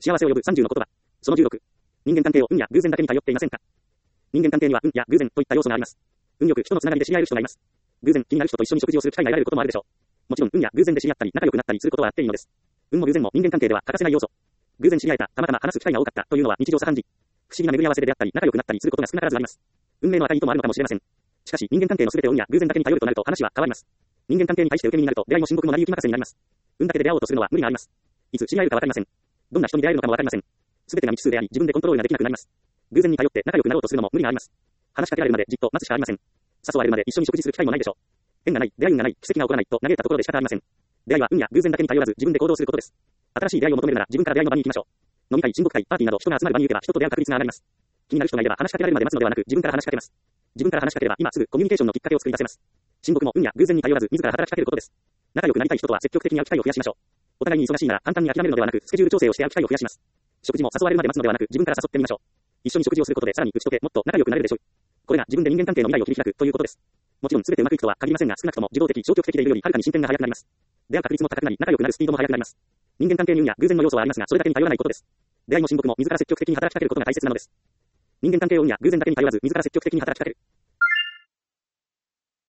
幸せを呼ぶ30の言葉。その16。人間関係を運や偶然だけに頼っていませんか？人間関係には運や偶然といった要素があります。運よく人のつながりで知り合える人がいます。偶然気になる人と一緒に食事をする機会が得られることもあるでしょう。もちろん運や偶然で知り合ったり仲良くなったりすることはあっていいのです。運も偶然も人間関係では欠かせない要素。偶然知り合えた、たまたま話す機会が多かったというのは日常茶飯事。不思議な巡り合わせで出会ったり仲良くなったりすることが少なからずあります。運命の赤い糸もあるのかもしれません。しかし人間関係の全てを運や偶然だけに頼るとなると話は変わります。人間関係に対して受け身になると出会いも親睦も成り行き任せになります。運だけで出会おうとするのは無理があります。いつ知り合えるかわかりません。どんな人に出会えるのかもわかりません。全てが未知数であり自分でコントロールができなくなります。偶然に頼って仲良くなろうとするのも無理があります。話しかけられるまでじっと待つしかありません。誘われるまで一緒に食事する機会もないでしょう。縁がない、出会い運がない、奇跡が起こらないと嘆いたところで仕方ありません。出会いは運や偶然だけに頼らず自分で行動することです。新しい出会いを求めるなら自分から出会いの場に行きましょう。飲み会、親睦会、パーティーなど人が集まる場に行けば人と出会う確率が上がります。気になる人がいれば話しかけられるまで待つのではなく自分から話しかけます。自分から話しかければ今すぐコミュニケーションのきっかけを作り出せます。親睦も運や偶然に頼らず自ら働きかけることです。仲良くなりたい人とは積極的に会う機会を増やしましょう。お互いに忙しいなら簡単に諦めるのではなくスケジュール調整をして会う機会を増やします。食事も誘われるまで待つのではなく自分から誘ってみましょう。一緒に食事をすることでさらに打ち解けもっと仲良くなれるでしょう。これが自分で人間関係の未来を切り開くということです。もちろん全てうまくいくとは限りませんが少なくとも受動的消極的でいるよりはるかに進展が早くなります。出会う確率も高くなり仲良くなるスピードも速くなります。人間関係に運や偶然の要素はありますがそれだけに頼らないことです。出会いも親睦も自ら積極的に働きかけることが大切なのです。人間関係を運や偶然だけに頼らず自ら積極的に働きかける。